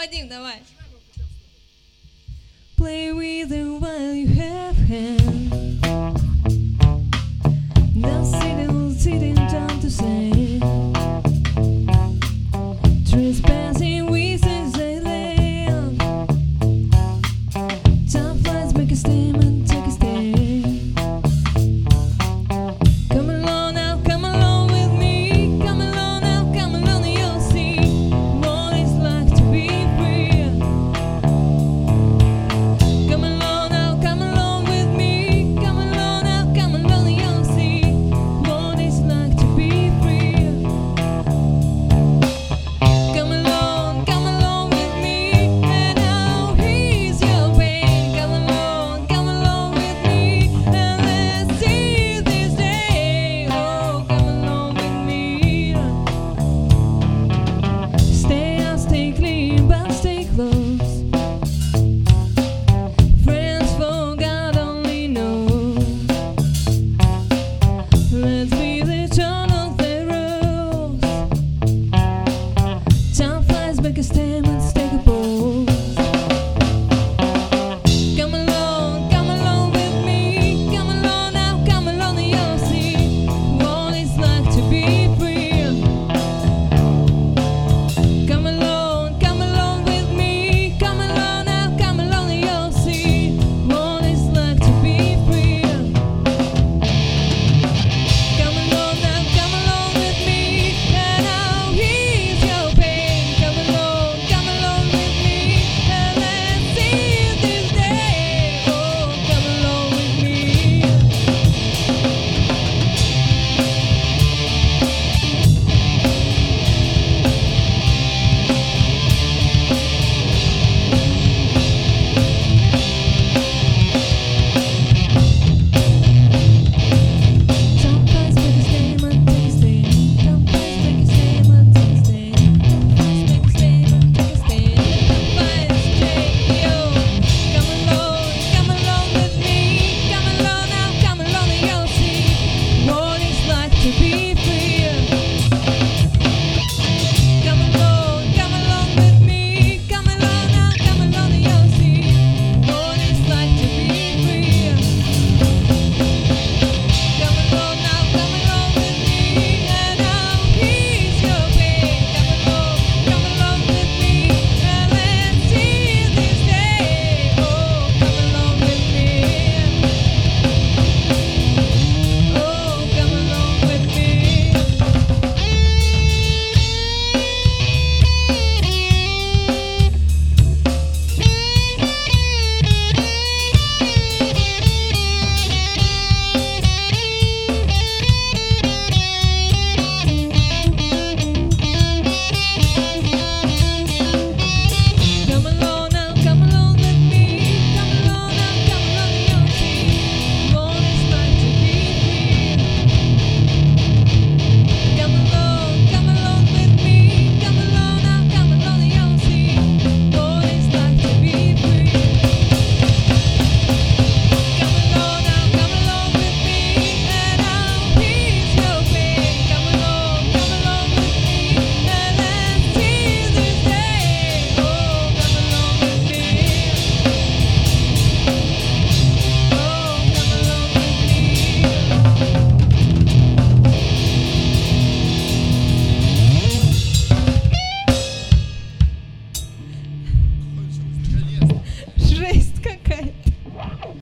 Вадим, давай. Play with it while you have hand. Now sitting down to say. Trespassing with a land. Time flies, make a statement, take a stand. Come along with me. Come along now, come along, and you'll see what it's like to be free. Come along with me. Come along now, come along, and you'll see what it's like to be free. Come along with me, and now here's your pain. Come along with me, and let's see this day. Oh, come along with me. Stay out, stay clean, but stay close. Friends for God only knows. Let's be the turn of the rose. Time flies, make a statement.